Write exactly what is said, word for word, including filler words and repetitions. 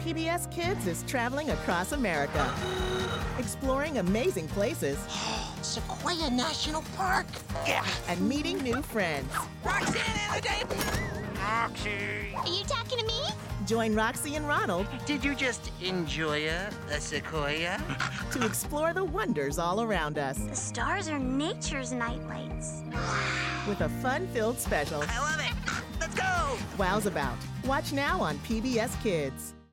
P B S Kids is traveling across America, exploring amazing places Sequoia National Park. Yeah. and meeting new friends. Roxanne and the day. Roxy! Are you talking to me? Join Roxy and Ronald Did you just enjoy a, a sequoia? to explore the wonders all around us The stars are nature's nightlights. with a fun-filled special. I love it. Let's go. Wow's About. Watch now on P B S Kids.